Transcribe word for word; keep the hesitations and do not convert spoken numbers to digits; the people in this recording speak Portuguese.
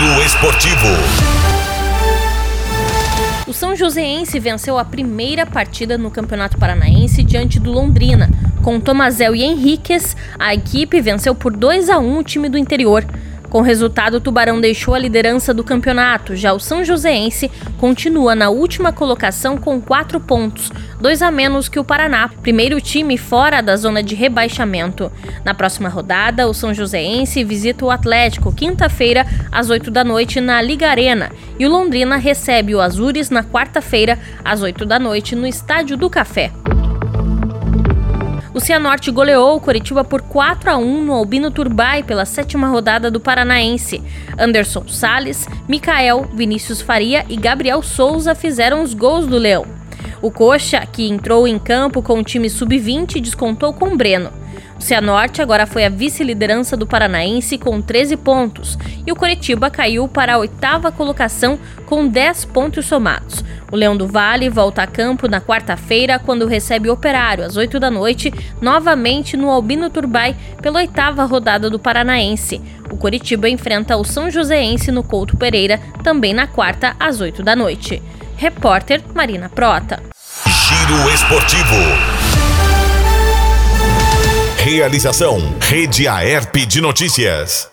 Giro Esportivo. O São Joséense venceu a primeira partida no Campeonato Paranaense diante do Londrina. Com Tomazel e Henriques, a equipe venceu por dois a um o time do interior. Com o resultado, o Tubarão deixou a liderança do campeonato. Já o São Joséense continua na última colocação com quatro pontos, dois a menos que o Paraná, primeiro time fora da zona de rebaixamento. Na próxima rodada, o São Joséense visita o Atlético, quinta-feira, às oito da noite, na Liga Arena. E o Londrina recebe o Azures na quarta-feira, às oito da noite, no Estádio do Café. O Cianorte goleou o Coritiba por quatro a um no Albino Turbay pela sétima rodada do Paranaense. Anderson Salles, Micael, Vinícius Faria e Gabriel Souza fizeram os gols do Leão. O Coxa, que entrou em campo com o time sub vinte, descontou com o Breno. O Cianorte agora foi a vice-liderança do Paranaense com treze pontos e o Coritiba caiu para a oitava colocação com dez pontos somados. O Leão do Vale volta a campo na quarta-feira quando recebe o Operário às oito da noite, novamente no Albino Turbay pela oitava rodada do Paranaense. O Coritiba enfrenta o São Joséense no Couto Pereira também na quarta às oito da noite. Repórter Marina Prota. Giro Esportivo. Realização Rede Aerp de Notícias.